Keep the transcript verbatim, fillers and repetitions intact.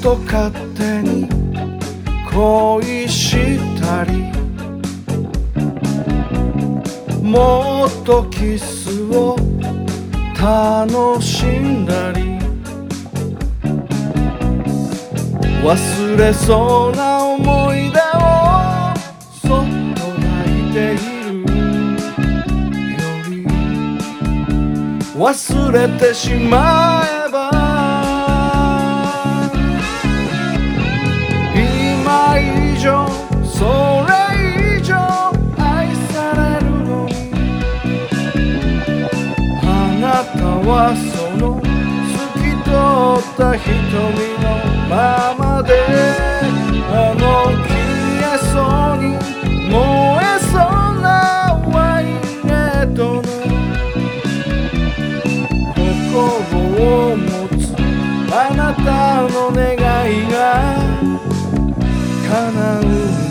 と勝手に恋したり、もっとキスを楽しんだり、忘れそうな思い出をそっと抱いているより、忘れてしまえば今以上それ以上愛されるのに、あなたはその透き通った瞳のままで、あの消えそうに燃えそうなワインレッドの心を持つあなたの願いが叶う